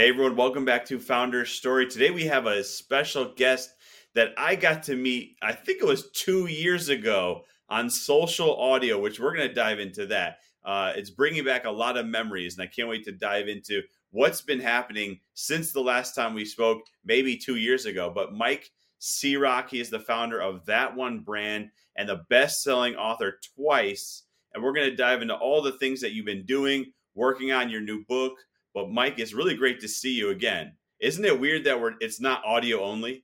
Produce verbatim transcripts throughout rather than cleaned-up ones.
Hey everyone, welcome back to Founder's Story. Today we have a special guest that I got to meet, I think it was two years ago on Social Audio, which we're going to dive into that. Uh, it's bringing back a lot of memories, and I can't wait to dive into what's been happening since the last time we spoke, maybe two years ago. But Mike Ciroc, he is the founder of That One Brand and the best-selling author twice. And we're going to dive into all the things that you've been doing, working on your new book. But Mike, it's really great to see you again. Isn't it weird that we're it's not audio only?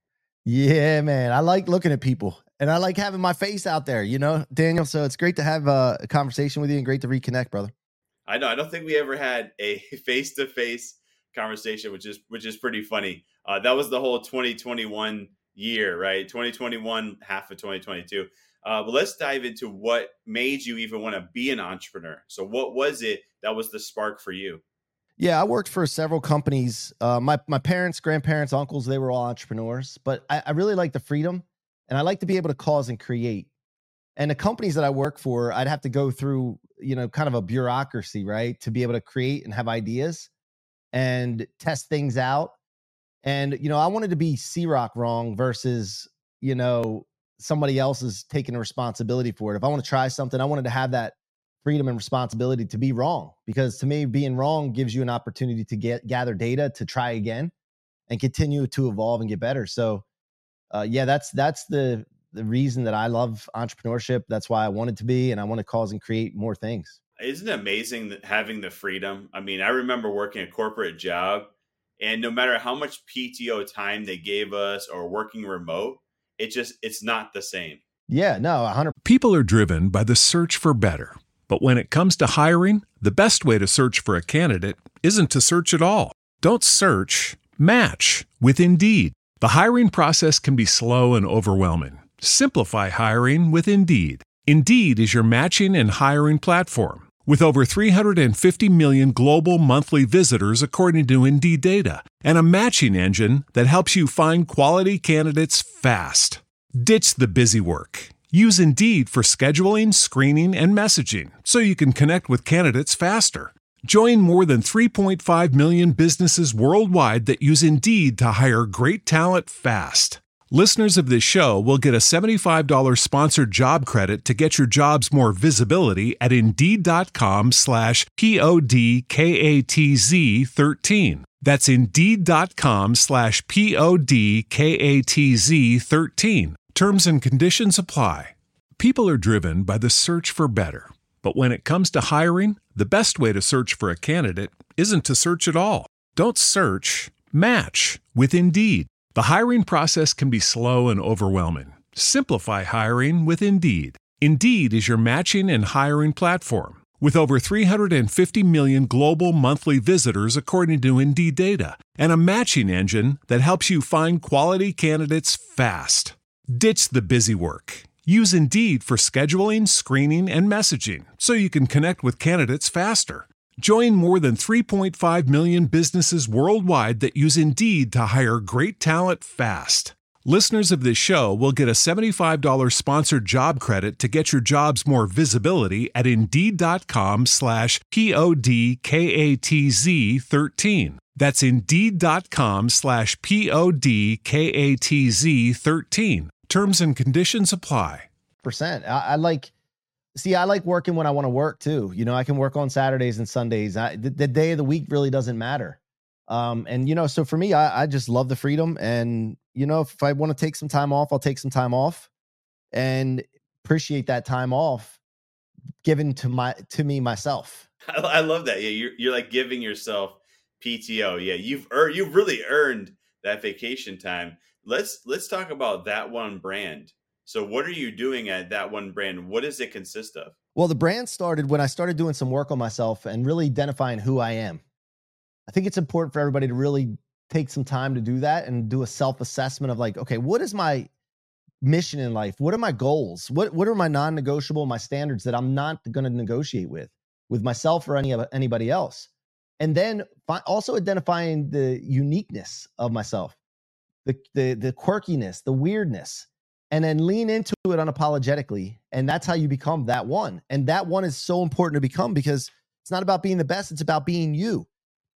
Yeah, man. I like looking at people and I like having my face out there, you know, Daniel. So it's great to have a, a conversation with you and great to reconnect, brother. I know. I don't think we ever had a face-to-face conversation, which is which is pretty funny. Uh, that was the whole twenty twenty-one year, right? twenty twenty-one, half of twenty twenty-two. Uh, but let's dive into what made you even want to be an entrepreneur. So what was it that was the spark for you? Yeah, I worked for several companies. Uh, my my parents, grandparents, uncles, they were all entrepreneurs. But I, I really like the freedom, and I like to be able to cause and create. And the companies that I work for, I'd have to go through, you know, kind of a bureaucracy, right, to be able to create and have ideas and test things out. And you know, I wanted to be Ciroc wrong versus, you know, somebody else is taking responsibility for it. If I want to try something, I wanted to have that freedom and responsibility to be wrong, because to me, being wrong gives you an opportunity to get gather data to try again and continue to evolve and get better. So uh, yeah, that's that's the the reason that I love entrepreneurship. That's why I wanted to be, and I want to cause and create more things. Isn't it amazing that having the freedom? I mean, I remember working a corporate job, and no matter how much P T O time they gave us or working remote, it just it's not the same. Yeah, no, one hundred percent. People are driven by the search for better. But when it comes to hiring, the best way to search for a candidate isn't to search at all. Don't search, match with Indeed. The hiring process can be slow and overwhelming. Simplify hiring with Indeed. Indeed is your matching and hiring platform. With over three hundred fifty million global monthly visitors according to Indeed data, and a matching engine that helps you find quality candidates fast. Ditch the busy work. Use Indeed for scheduling, screening, and messaging so you can connect with candidates faster. Join more than three point five million businesses worldwide that use Indeed to hire great talent fast. Listeners of this show will get a seventy-five dollars sponsored job credit to get your jobs more visibility at Indeed.com slash P-O-D-K-A-T-Z 13. That's Indeed.com slash P-O-D-K-A-T-Z 13. Terms and conditions apply. People are driven by the search for better. But when it comes to hiring, the best way to search for a candidate isn't to search at all. Don't search, match with Indeed. The hiring process can be slow and overwhelming. Simplify hiring with Indeed. Indeed is your matching and hiring platform. With over three hundred fifty million global monthly visitors according to Indeed data, and a matching engine that helps you find quality candidates fast. Ditch the busy work. Use Indeed for scheduling, screening, and messaging so you can connect with candidates faster. Join more than three point five million businesses worldwide that use Indeed to hire great talent fast. Listeners of this show will get a seventy-five dollars sponsored job credit to get your jobs more visibility at Indeed.com slash P-O-D-K-A-T-Z 13. That's Indeed.com slash P-O-D-K-A-T-Z 13. Terms and conditions apply. Percent. I, I like, see, I like working when I want to work too. You know, I can work on Saturdays and Sundays. I, the, the day of the week really doesn't matter. Um, and, you know, so for me, I, I just love the freedom. And, you know, if I want to take some time off, I'll take some time off and appreciate that time off given to my, to me, myself. I, I love that. Yeah. You're, you're like giving yourself P T O. Yeah. You've earned, you've really earned that vacation time. Let's let's talk about That One Brand. So what are you doing at That One Brand? What does it consist of? Well, the brand started when I started doing some work on myself and really identifying who I am. I think it's important for everybody to really take some time to do that and do a self-assessment of like, okay, what is my mission in life? What are my goals? What what are my non-negotiable, my standards that I'm not going to negotiate with, with myself or any anybody else? And then fi- also identifying the uniqueness of myself. The, the the quirkiness, the weirdness, and then lean into it unapologetically. And that's how you become that one. And that one is so important to become because it's not about being the best. It's about being you.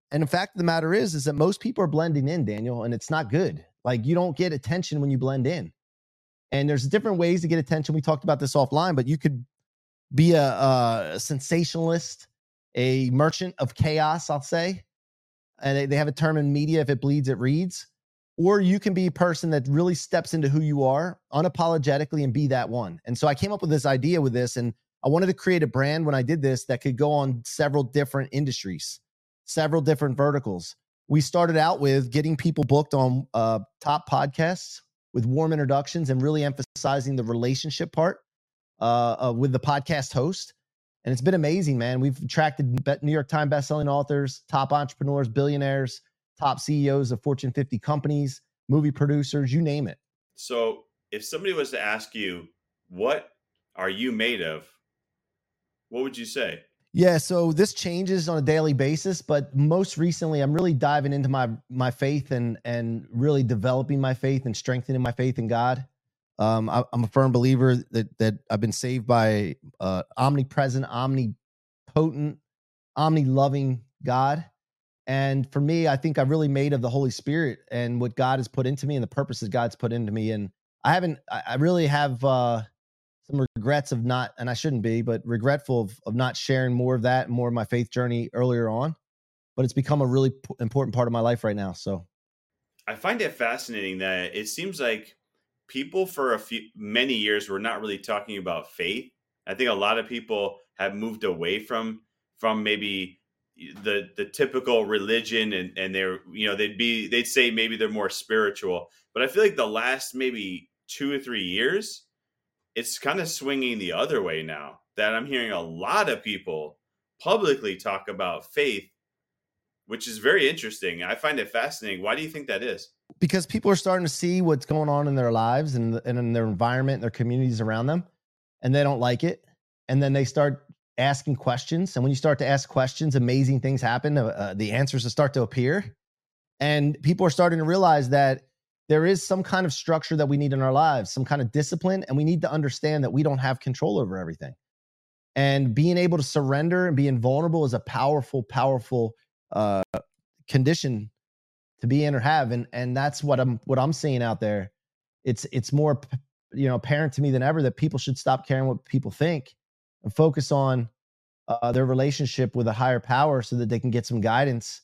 And the fact of the matter is, is that most people are blending in, Daniel, and it's not good. Like, you don't get attention when you blend in. And there's different ways to get attention. We talked about this offline, but you could be a, a sensationalist, a merchant of chaos, I'll say. And they, they have a term in media, if it bleeds, it reads. Or you can be a person that really steps into who you are unapologetically and be that one. And so I came up with this idea with this, and I wanted to create a brand when I did this that could go on several different industries, several different verticals. We started out with getting people booked on uh, top podcasts with warm introductions and really emphasizing the relationship part uh, uh, with the podcast host. And it's been amazing, man. We've attracted New York Times bestselling authors, top entrepreneurs, billionaires, top C E Os of Fortune fifty companies, movie producers, you name it. So if somebody was to ask you, what are you made of? What would you say? Yeah, so this changes on a daily basis, but most recently, I'm really diving into my my faith and and really developing my faith and strengthening my faith in God. Um, I, I'm a firm believer that that I've been saved by uh, omnipresent, omnipotent, omni-loving God. And for me, I think I'm really made of the Holy Spirit and what God has put into me and the purposes God's put into me. And I haven't, I, I really have uh, some regrets of not, and I shouldn't be, but regretful of, of not sharing more of that and more of my faith journey earlier on. But it's become a really p- important part of my life right now. So I find it fascinating that it seems like people for a few, many years were not really talking about faith. I think a lot of people have moved away from, from maybe the the typical religion, and and they're, you know, they'd be they'd say maybe they're more spiritual, but I feel like the last maybe two or three years it's kind of swinging the other way now, that I'm hearing a lot of people publicly talk about faith, which is very interesting. I find it fascinating. Why do you think that is? Because people are starting to see what's going on in their lives and, and in their environment and their communities around them, and they don't like it, and then they start asking questions. And when you start to ask questions, amazing things happen. Uh, the answers will start to appear. And people are starting to realize that there is some kind of structure that we need in our lives, some kind of discipline. And we need to understand that we don't have control over everything. And being able to surrender and being vulnerable is a powerful, powerful uh, condition to be in or have. And, and that's what I'm, what I'm seeing out there. It's, it's more, you know, apparent to me than ever that people should stop caring what people think and focus on uh, their relationship with a higher power so that they can get some guidance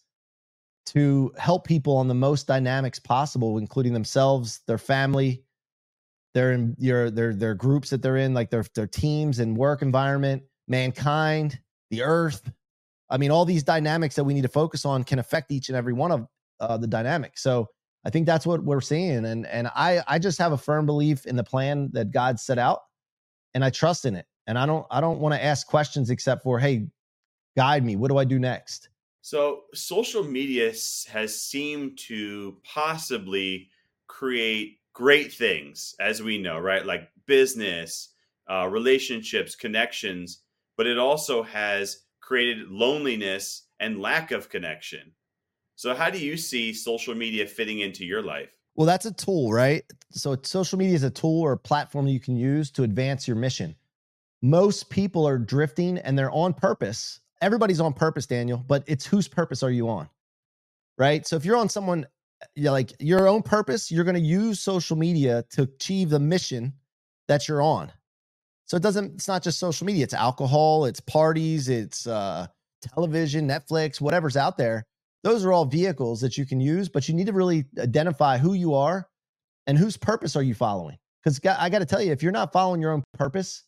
to help people on the most dynamics possible, including themselves, their family, their in your their their groups that they're in, like their their teams and work environment, mankind, the earth. I mean, all these dynamics that we need to focus on can affect each and every one of uh, the dynamics. So I think that's what we're seeing, and and I I just have a firm belief in the plan that God set out, and I trust in it. And I don't, I don't want to ask questions except for, hey, guide me. What do I do next? So social media has seemed to possibly create great things, as we know, right? Like business, uh, relationships, connections, but it also has created loneliness and lack of connection. So how do you see social media fitting into your life? Well, that's a tool, right? So social media is a tool or a platform you can use to advance your mission. Most people are drifting, and they're on purpose. Everybody's on purpose, Daniel, but it's whose purpose are you on, right? So if you're on someone, you know, like your own purpose, you're going to use social media to achieve the mission that you're on. So it doesn't, it's not just social media. It's alcohol, it's parties, it's uh, television, Netflix, whatever's out there. Those are all vehicles that you can use, but you need to really identify who you are and whose purpose are you following. Because I got to tell you, if you're not following your own purpose,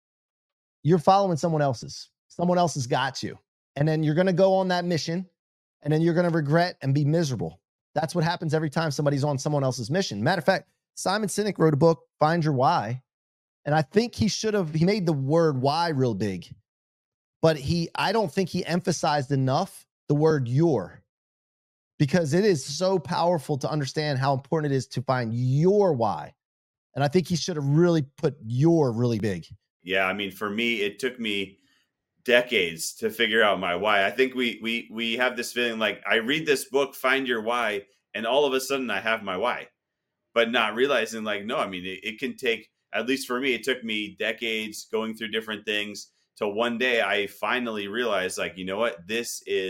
you're following someone else's. Someone else has got you. And then you're going to go on that mission, and then you're going to regret and be miserable. That's what happens every time somebody's on someone else's mission. Matter of fact, Simon Sinek wrote a book, Find Your Why. And I think he should have, he made the word why real big. But he, I don't think he emphasized enough the word your, because it is so powerful to understand how important it is to find your why. And I think he should have really put your really big. Yeah, I mean, for me, it took me decades to figure out my why. I think we we we have this feeling like I read this book, Find Your Why, and all of a sudden I have my why, but not realizing like, no, I mean, it, it can take, at least for me, it took me decades going through different things till one day I finally realized like, you know what, this is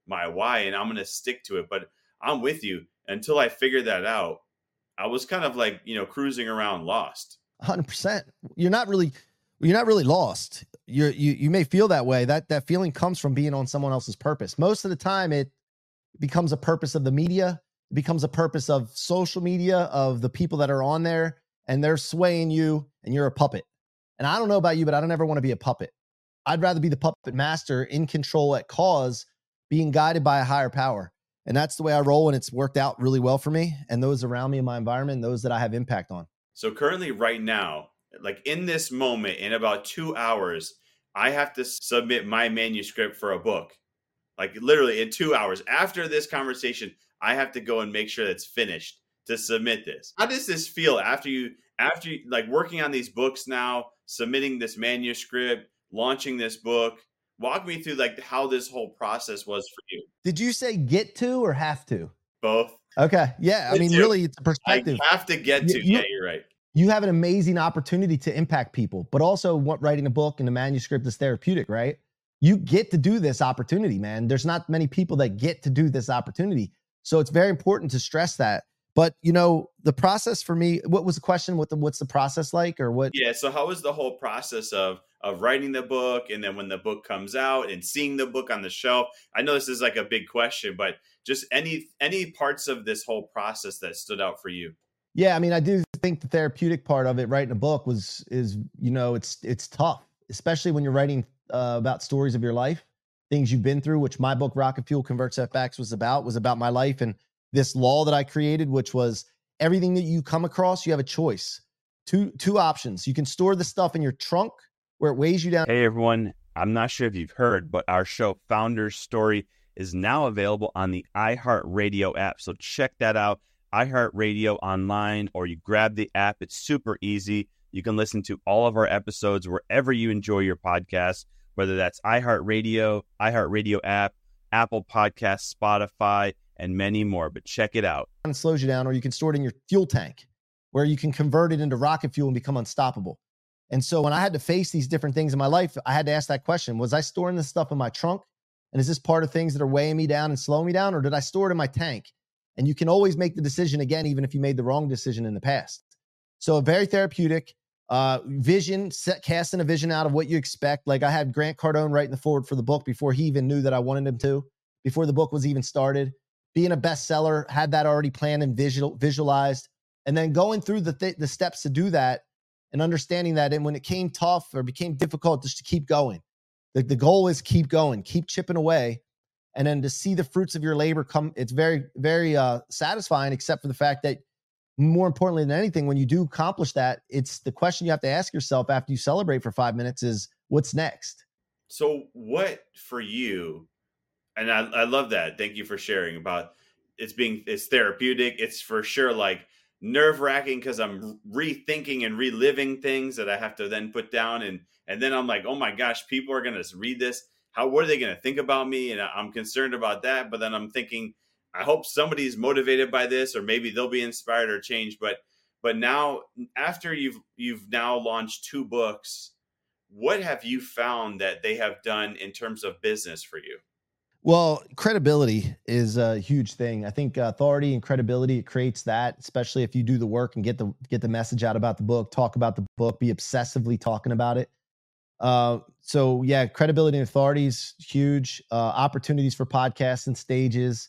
my why, and I'm going to stick to it. But I'm with you. Until I figured that out, I was kind of like, you know, cruising around lost. one hundred percent. You're not really, you're not really lost. You're, you, you may feel that way. That, that feeling comes from being on someone else's purpose. Most of the time it becomes a purpose of the media. It becomes a purpose of social media, of the people that are on there, and they're swaying you and you're a puppet. And I don't know about you, but I don't ever want to be a puppet. I'd rather be the puppet master in control at cause, being guided by a higher power. And that's the way I roll. And it's worked out really well for me and those around me in my environment, and those that I have impact on. So currently right now, like in this moment, in about two hours, I have to submit my manuscript for a book. Like literally in two hours after this conversation, I have to go and make sure that's finished to submit this. How does this feel after you, after you, like working on these books now, submitting this manuscript, launching this book? Walk me through like how this whole process was for you. Did you say get to or have to? Both. Okay. Yeah. I mean, too. really, it's a perspective. I have to get to. You, yeah, you're right. You have an amazing opportunity to impact people, but also what writing a book and a manuscript is therapeutic, right? You get to do this opportunity, man. There's not many people that get to do this opportunity. So it's very important to stress that. But, you know, the process for me, what was the question? What the, what's the process like or what? Yeah. So how was the whole process of, of writing the book, and then when the book comes out and seeing the book on the shelf? I know this is like a big question, but just any, any parts of this whole process that stood out for you? Yeah. I mean, I do think the therapeutic part of it, writing a book was, is, you know, it's, it's tough, especially when you're writing uh, about stories of your life, things you've been through, which my book, Rocket Fuel Convert Setbacks, was about, was about my life. And this law that I created, which was everything that you come across, you have a choice. Two, two options. You can store the stuff in your trunk where it weighs you down. Hey everyone, I'm not sure if you've heard, but our show Founder's Story is now available on the iHeartRadio app. So check that out, iHeartRadio online, or you grab the app. It's super easy. You can listen to all of our episodes wherever you enjoy your podcasts, whether that's iHeartRadio, iHeartRadio app, Apple Podcasts, Spotify, and many more. But check it out. It slows you down, or you can store it in your fuel tank where you can convert it into rocket fuel and become unstoppable. And so when I had to face these different things in my life, I had to ask that question. Was I storing this stuff in my trunk? And is this part of things that are weighing me down and slowing me down? Or did I store it in my tank? And you can always make the decision again, even if you made the wrong decision in the past. So very therapeutic, uh, vision, set, casting a vision out of what you expect. Like I had Grant Cardone writing the forward for the book before he even knew that I wanted him to, before the book was even started. Being a bestseller, had that already planned and visual, visualized. And then going through the th- the steps to do that, and understanding that, and when it came tough or became difficult, just to keep going. The, the goal is keep going, keep chipping away. And then to see the fruits of your labor come, it's very, very uh, satisfying, except for the fact that more importantly than anything, when you do accomplish that, it's the question you have to ask yourself after you celebrate for five minutes is, what's next? So what for you, and I, I love that. Thank you for sharing about it's being, it's therapeutic. It's for sure like nerve wracking because I'm rethinking and reliving things that I have to then put down. And, and then I'm like, oh my gosh, people are going to read this. How, what are they going to think about me? And I'm concerned about that. But then I'm thinking, I hope somebody's motivated by this, or maybe they'll be inspired or changed. But, but now after you've, you've now launched two books, what have you found that they have done in terms of business for you? Well, credibility is a huge thing. I think uh, authority and credibility, it creates that, especially if you do the work and get the get the message out about the book, talk about the book, be obsessively talking about it. Uh, so yeah, credibility and authority is huge. Uh, opportunities for podcasts and stages.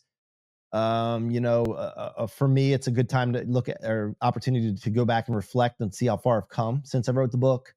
Um, you know, uh, uh, for me, it's a good time to look at, or opportunity to go back and reflect and see how far I've come since I wrote the book.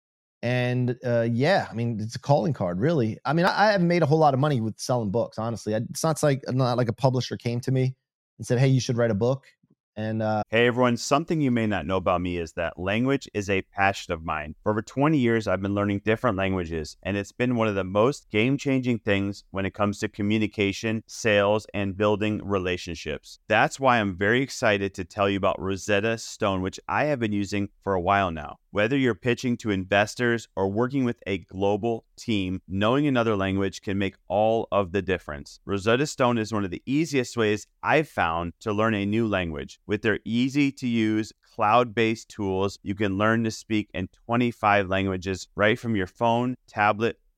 And uh, yeah, I mean, it's a calling card, really. I mean, I, I haven't made a whole lot of money with selling books, honestly. I, it's not like not like a publisher came to me and said, "Hey, you should write a book." And uh, hey, everyone, something you may not know about me is that language is a passion of mine. For over twenty years, I've been learning different languages, and it's been one of the most game-changing things when it comes to communication, sales, and building relationships. That's why I'm very excited to tell you about Rosetta Stone, which I have been using for a while now. Whether you're pitching to investors or working with a global team, knowing another language can make all of the difference. Rosetta Stone is one of the easiest ways I've found to learn a new language. With their easy-to-use, cloud-based tools, you can learn to speak in twenty-five languages right from your phone, tablet,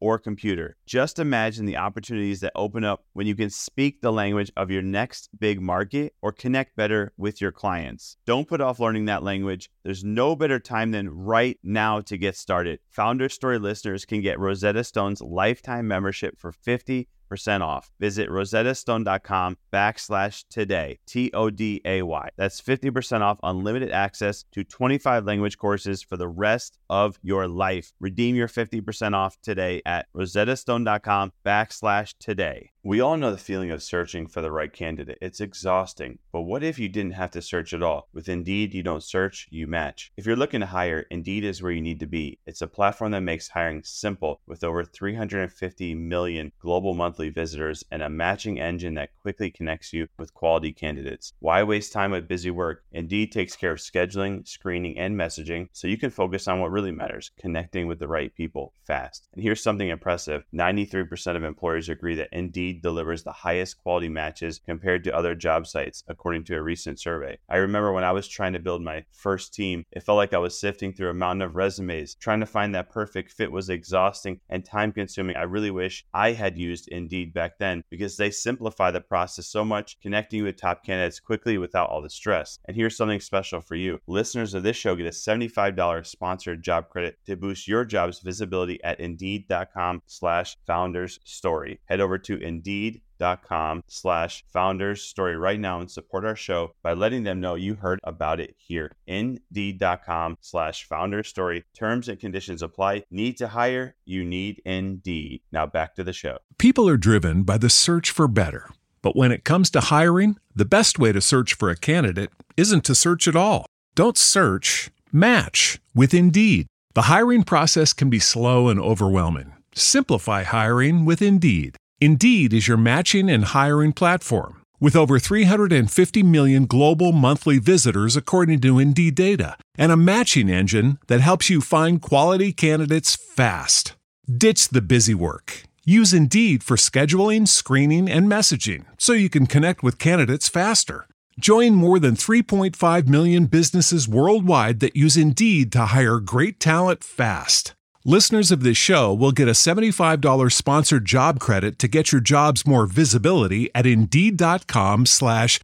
or computer. Just imagine the opportunities that open up when you can speak the language of your next big market or connect better with your clients. Don't put off learning that language. There's no better time than right now to get started. Founder Story listeners can get Rosetta Stone's lifetime membership for fifty percent off. Visit rosettastone.com backslash today, T O D A Y. That's fifty percent off unlimited access to twenty-five language courses for the rest of your life. Redeem your fifty percent off today at rosettastone.com backslash today. We all know the feeling of searching for the right candidate. It's exhausting, but what if you didn't have to search at all? With Indeed, you don't search, you match. If you're looking to hire, Indeed is where you need to be. It's a platform that makes hiring simple with over three hundred fifty million global monthly visitors and a matching engine that quickly connects you with quality candidates. Why waste time with busy work? Indeed takes care of scheduling, screening, and messaging so you can focus on what really matters, connecting with the right people fast. And here's something impressive. ninety-three percent of employers agree that Indeed delivers the highest quality matches compared to other job sites, according to a recent survey. I remember when I was trying to build my first team, it felt like I was sifting through a mountain of resumes. Trying to find that perfect fit was exhausting and time consuming. I really wish I had used Indeed back then because they simplify the process so much, connecting you with top candidates quickly without all the stress. And here's something special for you. Listeners of this show get a seventy-five dollars sponsored job credit to boost your job's visibility at indeed.com slash founders story. Head over to indeed.com slash founders story right now and support our show by letting them know you heard about it here. Indeed.com slash founders story. Terms and conditions apply. Need to hire? You need Indeed. Now back to the show. People are driven by the search for better. But when it comes to hiring, the best way to search for a candidate isn't to search at all. Don't search, match with Indeed. The hiring process can be slow and overwhelming. Simplify hiring with Indeed. Indeed is your matching and hiring platform. With over three hundred fifty million global monthly visitors according to Indeed data, and a matching engine that helps you find quality candidates fast. Ditch the busy work. Use Indeed for scheduling, screening, and messaging so you can connect with candidates faster. Join more than three point five million businesses worldwide that use Indeed to hire great talent fast. Listeners of this show will get a seventy-five dollars sponsored job credit to get your jobs more visibility at Indeed.com slash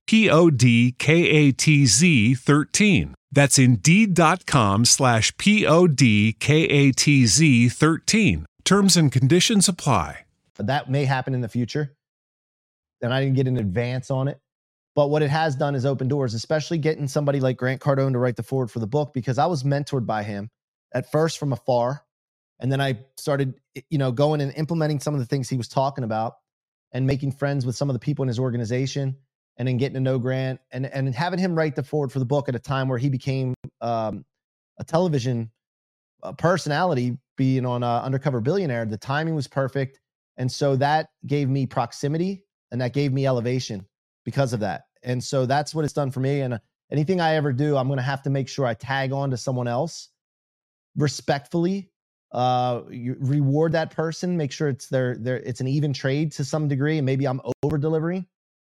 P-O-D-K-A-T-Z 13. That's Indeed.com slash P-O-D-K-A-T-Z 13. Terms and conditions apply. That may happen in the future, and I didn't get an advance on it. But what it has done is open doors, especially getting somebody like Grant Cardone to write the foreword for the book, because I was mentored by him at first from afar. And then I started, you know, going and implementing some of the things he was talking about and making friends with some of the people in his organization and then getting to know Grant and, and having him write the foreword for the book at a time where he became um, a television uh, personality, being on uh, Undercover Billionaire. The timing was perfect. And so that gave me proximity and that gave me elevation because of that. And so that's what it's done for me. And uh, anything I ever do, I'm going to have to make sure I tag on to someone else respectfully. Uh, you reward that person, make sure it's their, their, it's an even trade to some degree. And maybe I'm over delivering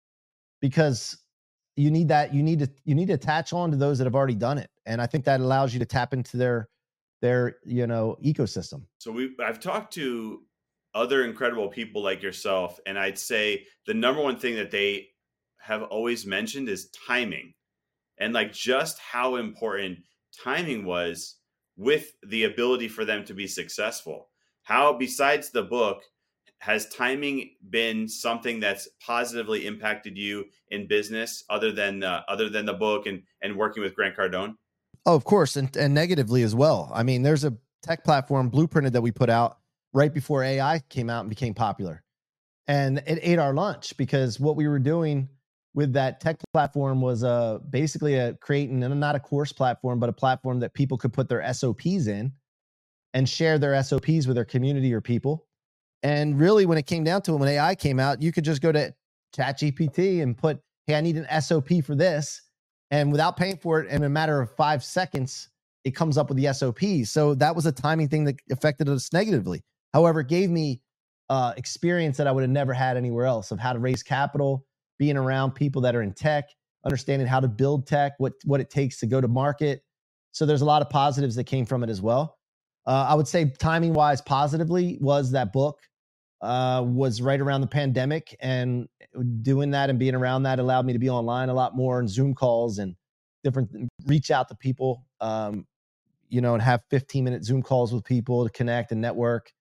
because you need that, you need to, you need to attach on to those that have already done it. And I think that allows you to tap into their, their, you know, ecosystem. So we, I've talked to other incredible people like yourself, and I'd say the number one thing that they have always mentioned is timing, and like just how important timing was with the ability for them to be successful. How, besides the book, has timing been something that's positively impacted you in business other than uh, other than the book and, and working with Grant Cardone? Oh, of course. And, and negatively as well. I mean, there's a tech platform, Blueprinted, that we put out right before A I came out and became popular. And it ate our lunch because what we were doing with that tech platform was uh, basically a creating, and not a course platform, but a platform that people could put their S O Ps in and share their S O Ps with their community or people. And really, when it came down to it, when A I came out, you could just go to ChatGPT and put, hey, I need an S O P for this. And without paying for it, in a matter of five seconds, it comes up with the S O Ps. So that was a timing thing that affected us negatively. However, it gave me uh, experience that I would have never had anywhere else of how to raise capital, being around people that are in tech, understanding how to build tech, what, what it takes to go to market. So there's a lot of positives that came from it as well. Uh, I would say timing wise, positively, was that book uh, was right around the pandemic, and doing that and being around that allowed me to be online a lot more and Zoom calls and different, reach out to people, um, you know, and have fifteen minute Zoom calls with people to connect and network.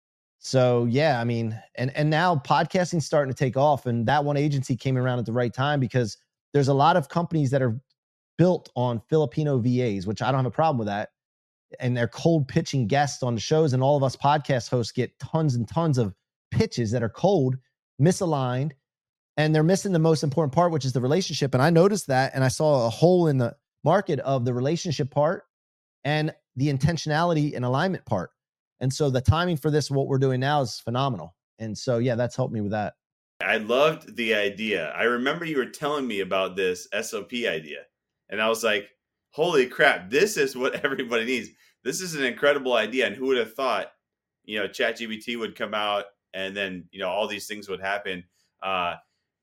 So yeah, I mean, and, and now podcasting's starting to take off, and that one agency came around at the right time because there's a lot of companies that are built on Filipino V As, which I don't have a problem with that. And they're cold pitching guests on the shows. And all of us podcast hosts get tons and tons of pitches that are cold, misaligned, and they're missing the most important part, which is the relationship. And I noticed that, and I saw a hole in the market of the relationship part and the intentionality and alignment part. And so the timing for this, what we're doing now, is phenomenal. And so, yeah, that's helped me with that. I loved the idea. I remember you were telling me about this S O P idea, and I was like, holy crap, this is what everybody needs. This is an incredible idea. And who would have thought, you know, ChatGPT would come out and then, you know, all these things would happen. Uh,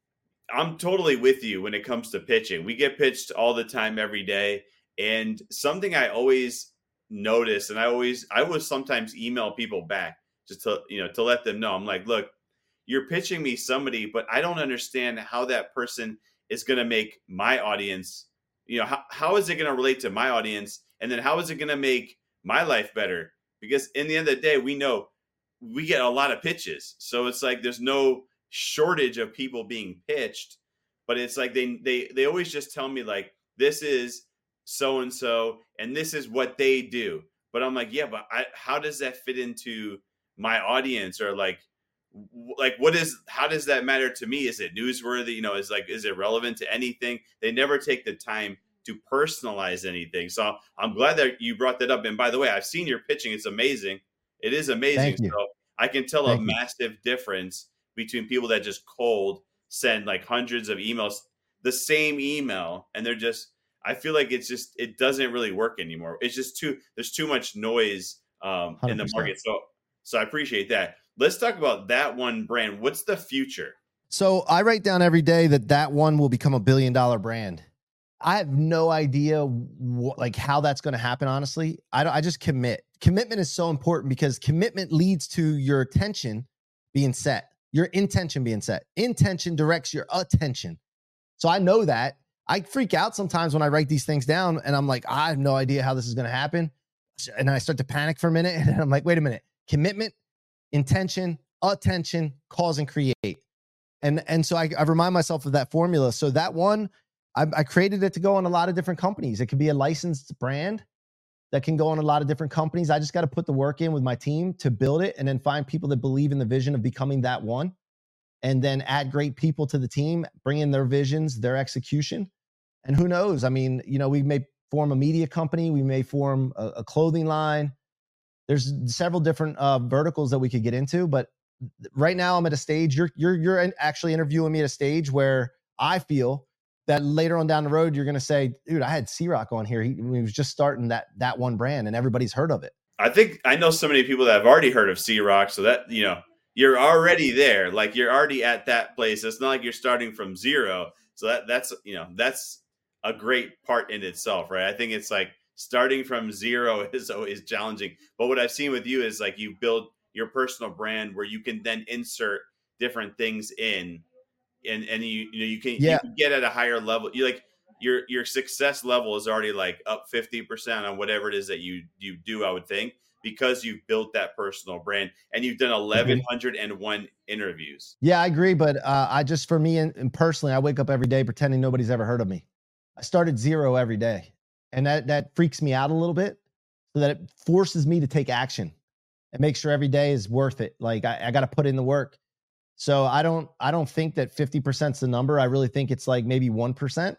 I'm totally with you when it comes to pitching. We get pitched all the time, every day. And something I always notice, and I always, I will sometimes email people back just to, you know, to let them know. I'm like, look, you're pitching me somebody, but I don't understand how that person is going to make my audience, you know, how, how is it going to relate to my audience? And then how is it going to make my life better? Because in the end of the day, we know we get a lot of pitches. So it's like, there's no shortage of people being pitched, but it's like, they, they, they always just tell me like, this is so-and-so, and this is what they do. But I'm like, yeah, but I, how does that fit into my audience? Or like, like, what is, how does that matter to me? Is it newsworthy? You know, is like, is it relevant to anything? They never take the time to personalize anything. So I'm glad that you brought that up. And by the way, I've seen your pitching. It's amazing. It is amazing. So I can tell Thank a you. massive difference between people that just cold send like hundreds of emails, the same email. And they're just, I feel like it's just, it doesn't really work anymore. It's just too, there's too much noise um, in the market. So, so I appreciate that. Let's talk about that one brand. What's the future? So I write down every day that that one will become a billion dollar brand. I have no idea wh- like how that's going to happen. Honestly, I don't, I just commit. Commitment is so important because commitment leads to your attention being set, your intention being set. Intention directs your attention. So I know that. I freak out sometimes when I write these things down and I'm like, I have no idea how this is going to happen. And I start to panic for a minute and I'm like, wait a minute, commitment, intention, attention, cause and create. And, and so I, I remind myself of that formula. So that one, I, I created it to go on a lot of different companies. It could be a licensed brand that can go on a lot of different companies. I just got to put the work in with my team to build it and then find people that believe in the vision of becoming that one, and then add great people to the team, bring in their visions, their execution. And who knows? I mean, you know, we may form a media company. We may form a, a clothing line. There's several different uh, verticals that we could get into. But right now I'm at a stage, you're, you're, you're actually interviewing me at a stage where I feel that later on down the road, you're going to say, dude, I had C-Rock on here. He, he was just starting that, that one brand and everybody's heard of it. I think I know so many people that have already heard of C-Rock. So that, you know, you're already there. Like you're already at that place. It's not like you're starting from zero. So that that's, you know, that's a great part in itself, right? I think it's like starting from zero is always challenging. But what I've seen with you is like you build your personal brand where you can then insert different things in, and and you you know you can, yeah. you can get at a higher level. You like your your success level is already like up fifty percent on whatever it is that you you do, I would think, because you've built that personal brand and you've done eleven oh one interviews. Yeah, I agree. But uh, I just, for me and, and personally, I wake up every day pretending nobody's ever heard of me. I started zero every day, and that, that freaks me out a little bit, so that it forces me to take action and make sure every day is worth it. Like I, I got to put in the work. So I don't, I don't think that fifty percent is the number. I really think it's like maybe one percent.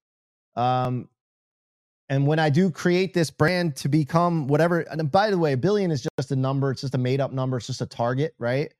Um, And when I do create this brand to become whatever, and by the way, a billion is just a number. It's just a made up number. It's just a target, right?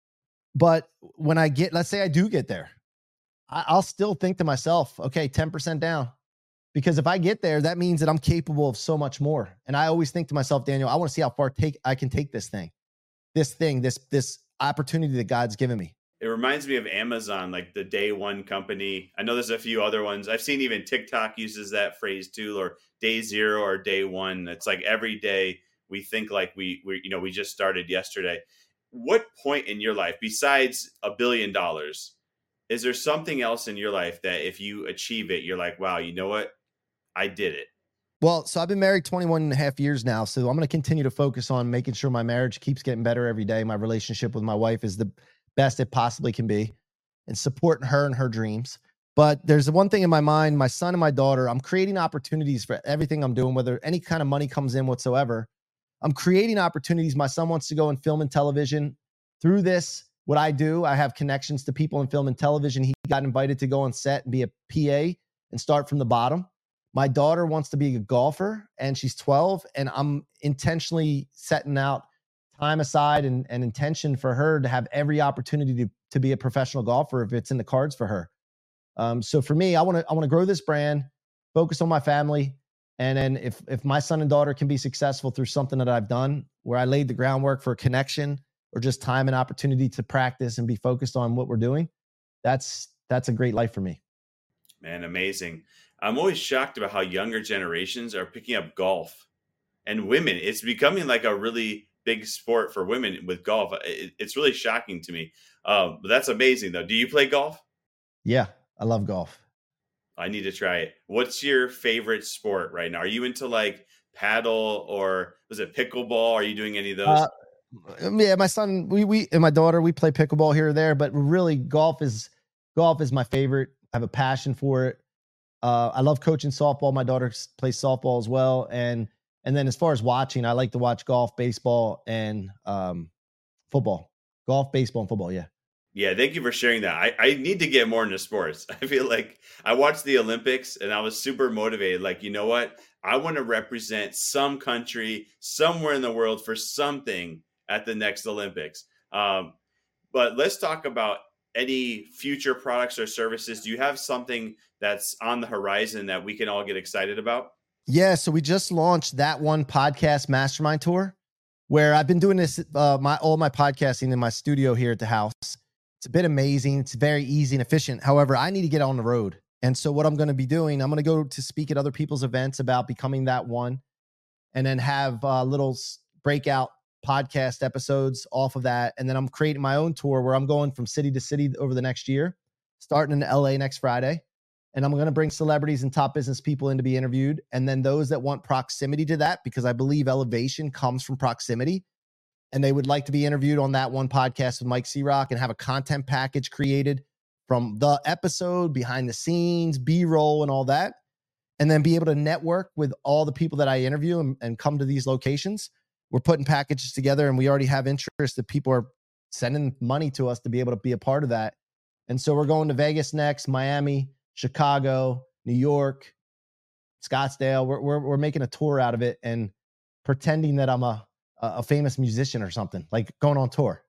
But when I get, let's say I do get there, I, I'll still think to myself, okay, ten percent down. Because if I get there, that means that I'm capable of so much more. And I always think to myself, Daniel, I want to see how far take I can take this thing, this thing, this, this opportunity that God's given me. It reminds me of Amazon, like the day one company. I know there's a few other ones. I've seen even TikTok uses that phrase too, or day zero or day one. It's like every day we think like we, we, you know, we just started yesterday. What point in your life, besides a billion dollars, is there something else in your life that if you achieve it, you're like, wow, you know what? I did it. Well, so I've been married twenty-one and a half years now. So I'm going to continue to focus on making sure my marriage keeps getting better every day. My relationship with my wife is the best it possibly can be, and supporting her and her dreams. But there's one thing in my mind, my son and my daughter, I'm creating opportunities for everything I'm doing, whether any kind of money comes in whatsoever. I'm creating opportunities. My son wants to go in film and television. Through this, what I do, I have connections to people in film and television. He got invited to go on set and be a P A and start from the bottom. My daughter wants to be a golfer, and she's twelve, and I'm intentionally setting out time aside and, and intention for her to have every opportunity to, to be a professional golfer if it's in the cards for her. Um, so for me, I want to I want to grow this brand, focus on my family, and then if if my son and daughter can be successful through something that I've done, where I laid the groundwork for a connection or just time and opportunity to practice and be focused on what we're doing, that's that's a great life for me. Man, amazing. I'm always shocked about how younger generations are picking up golf, and women. It's becoming like a really big sport for women with golf. It, it's really shocking to me. Um, but that's amazing, though. Do you play golf? Yeah, I love golf. I need to try it. What's your favorite sport right now? Are you into like paddle or was it pickleball? Are you doing any of those? Uh, yeah, my son, we we and my daughter, we play pickleball here or there, but really golf is golf is my favorite. I have a passion for it. Uh, I love coaching softball. My daughter plays softball as well, and and then as far as watching, I like to watch golf, baseball, and um, football. Golf, baseball, and football. Yeah. Yeah, thank you for sharing that. I, I need to get more into sports. I feel like I watched the Olympics and I was super motivated. Like, you know what? I want to represent some country somewhere in the world for something at the next Olympics. Um, but let's talk about any future products or services. Do you have something that's on the horizon that we can all get excited about? Yeah, so we just launched That One Podcast Mastermind Tour, where I've been doing this, uh, my all my podcasting in my studio here at the house. It's a bit amazing. It's very easy and efficient. However, I need to get on the road. And so what I'm going to be doing, I'm going to go to speak at other people's events about becoming that one, and then have uh, little breakout podcast episodes off of that. And then I'm creating my own tour where I'm going from city to city over the next year, starting in L A next Friday. And I'm going to bring celebrities and top business people in to be interviewed. And then those that want proximity to that, because I believe elevation comes from proximity, and they would like to be interviewed on That One Podcast with Mike C-Rock and have a content package created from the episode, behind the scenes, B-roll, and all that, and then be able to network with all the people that I interview and, and come to these locations. We're putting packages together, and we already have interest that people are sending money to us to be able to be a part of that. And so we're going to Vegas next, Miami, Chicago, New York, Scottsdale. We're we're, we're making a tour out of it and pretending that I'm a a famous musician or something, like going on tour.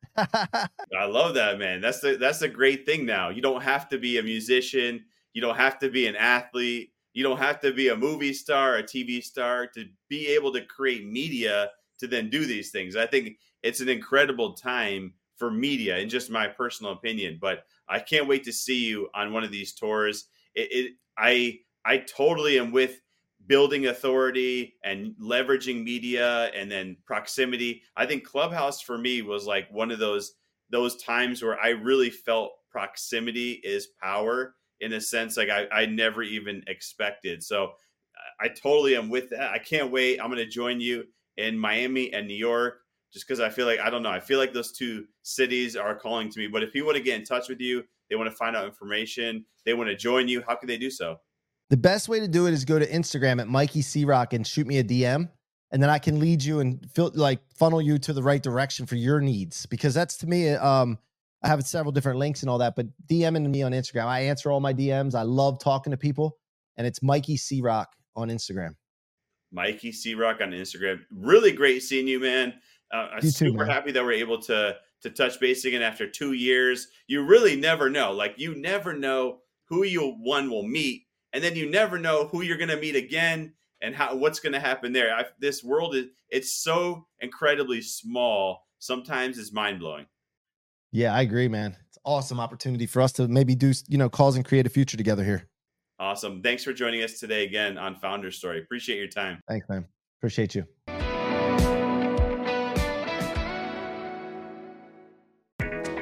I love that, man. That's the that's the great thing now. You don't have to be a musician. You don't have to be an athlete. You don't have to be a movie star, a T V star to be able to create media to then do these things. I think it's an incredible time for media, in just my personal opinion. But I can't wait to see you on one of these tours. It, it I I totally am with building authority and leveraging media and then proximity. I think Clubhouse for me was like one of those those times where I really felt proximity is power, in a sense like I, I never even expected. So I totally am with that. I can't wait. I'm going to join you in Miami and New York, just because I feel like, I don't know, I feel like those two cities are calling to me. But if people want to get in touch with you, they want to find out information, they want to join you, how can they do so? The best way to do it is go to Instagram at Mikey C-Rock and shoot me a D M, and then I can lead you and feel like funnel you to the right direction for your needs. Because that's, to me, um, I have several different links and all that, but DMing me on Instagram. I answer all my D Ms. I love talking to people, and it's Mikey C-Rock on Instagram. Mikey C-Rock on Instagram. Really great seeing you, man. Uh, I'm super too, happy that we're able to to touch base again after two years. You really never know. Like, you never know who you one will meet. And then you never know who you're going to meet again and how what's going to happen there. I, this world is it's so incredibly small. Sometimes it's mind blowing. Yeah, I agree, man. It's an awesome opportunity for us to maybe do, you know, cause and create a future together here. Awesome. Thanks for joining us today again on Founder Story. Appreciate your time. Thanks, man. Appreciate you.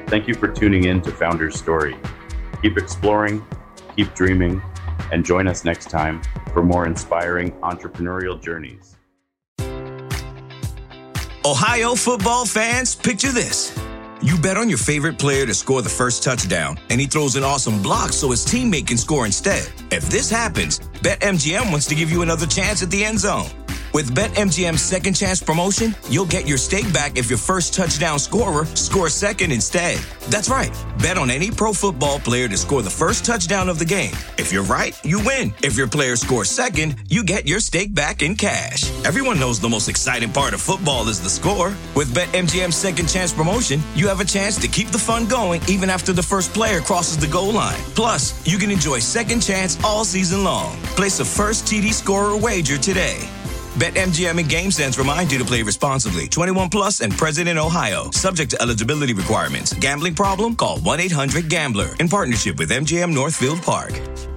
Thank you for tuning in to Founder's Story. Keep exploring, keep dreaming, and join us next time for more inspiring entrepreneurial journeys. Ohio football fans, picture this. You bet on your favorite player to score the first touchdown, and he throws an awesome block so his teammate can score instead. If this happens, BetMGM wants to give you another chance at the end zone. With BetMGM's second chance promotion, you'll get your stake back if your first touchdown scorer scores second instead. That's right. Bet on any pro football player to score the first touchdown of the game. If you're right, you win. If your player scores second, you get your stake back in cash. Everyone knows the most exciting part of football is the score. With BetMGM's second chance promotion, you have a chance to keep the fun going even after the first player crosses the goal line. Plus, you can enjoy second chance all season long. Place a first T D scorer wager today. BetMGM and GameSense remind you to play responsibly. twenty-one plus and present in Ohio. Subject to eligibility requirements. Gambling problem? Call one eight hundred gambler. In partnership with M G M Northfield Park.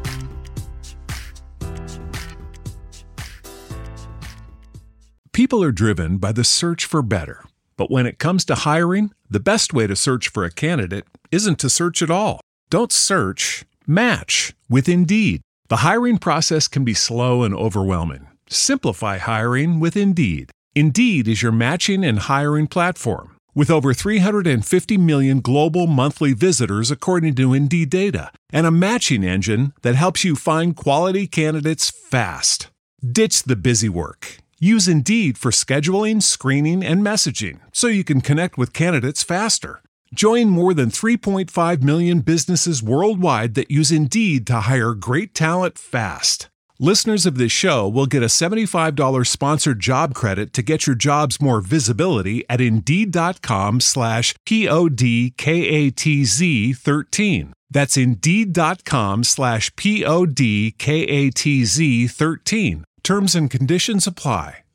People are driven by the search for better. But when it comes to hiring, the best way to search for a candidate isn't to search at all. Don't search, match with Indeed. The hiring process can be slow and overwhelming. Simplify hiring with Indeed. Indeed is your matching and hiring platform. With over three hundred fifty million global monthly visitors according to Indeed data, and a matching engine that helps you find quality candidates fast. Ditch the busy work. Use Indeed for scheduling, screening, and messaging so you can connect with candidates faster. Join more than three point five million businesses worldwide that use Indeed to hire great talent fast. Listeners of this show will get a seventy-five dollars sponsored job credit to get your jobs more visibility at Indeed.com slash P-O-D-K-A-T-Z 13. That's Indeed.com slash P-O-D-K-A-T-Z 13. Terms and conditions apply.